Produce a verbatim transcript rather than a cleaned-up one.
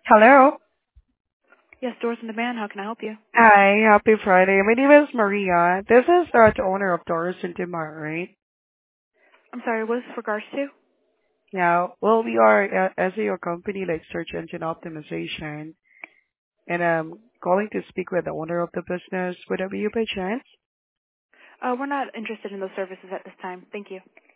Hello. Yes, Doors on Demand. How can I help you? Hi, happy Friday. My name is Maria. This is uh, the owner of Doris and Timar, right? I'm sorry, what is this regards to? Yeah, well, we are uh, as a your company like search engine optimization, and I'm calling to speak with the owner of the business. Would that be you by chance? Uh, we're not interested in those services at this time. Thank you.